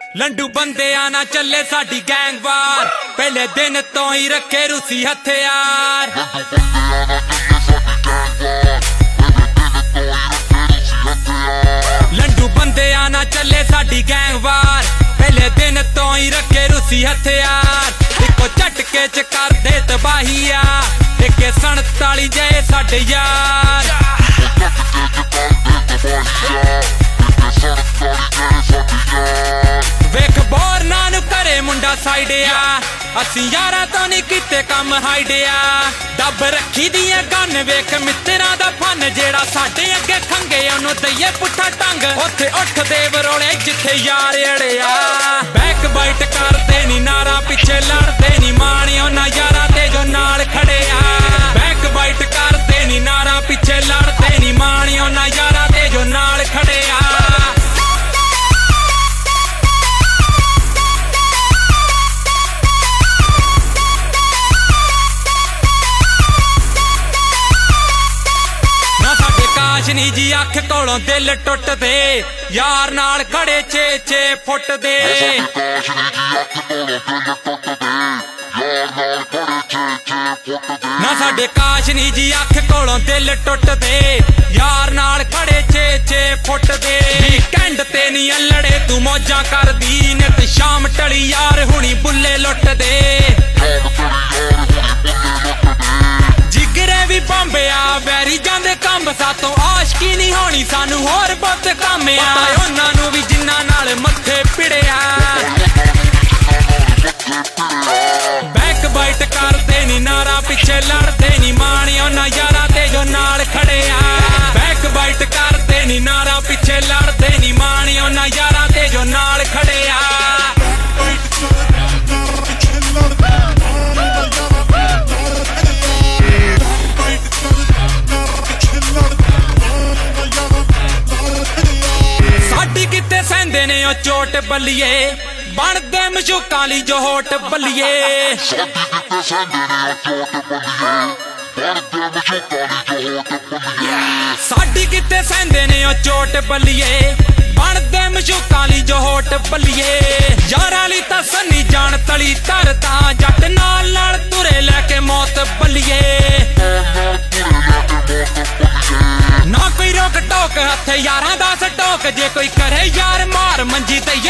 लंडू बंदियां ना चले साडी गैंग वार, पहले दिन तो ही रखे रूसी हथियार। लंडू बंदियां ना चले साडी गैंग वार, पहले दिन तो ही रखे रूसी हथियार। इको झटके च कर दे तबाहिया, एक 47 जय साडे यार। वेख बोरना नू करे मुंडा साइडिया, असी यारा तो नहीं किते कम हाइडिया। दब रखी दियां गन वेख मित्तरां दा फन, जेड़ा साडे अगे खंगे ओनू दईए पुट्ठा टंग। उत्थे उठदे वरोले जिथे यार अड़िया, बैक बाइट करदे नी नारा पिछे लड़दे नी माणियो ना यारा ते जो नाल खड़े आ। बैक बाइट करदे नी नारा पिछे लड़दे नी माणियो ना यारा ते जो नाल खड़े आ। नी जी अख कोलों दिल टुट दे, यार नाल खड़े 6-6 फुट दे। ना साडे काश नी जी अख कोलों दिल टुट दे, यार नाल खड़े 6-6 फुट दे। वीकेंड ते नी अल्लड़े तू मौजा कर दी, नित शाम टली यार हुणी बुल्ले लुट दे। जिगरे भी बंबे आ वैरी जांदे कंब, सातों आशकी नहीं होनी सानू होर बहुत काम आ। उन्हां नू भी जिन्ना नाल मत्थे पिड़िया, बैक बाइट करदे नी नारा पिछे लड़दे नी माणियो ना यारा ते जो नाल खड़े आ। बैक बाइट करदे नी नारा पिछे लड़दे नी माणियो ना यारा ते जो नाल खड़े आ। सहंदे ने ओ चोट बलिए, बनदे मशूकां ली जो होट बलिए। साडी किते सहंदे ने ओ चोट बलिए, बनदे मशूकां ली जो होट बलिए। यारां ली तां सन्नी जान तली तरदा, जट नाल नाल तुरे लैके मौत बलिए। ना कोई रोक टोक हथ यारां दा सटोक, जे कोई करे यार मार मंजी ते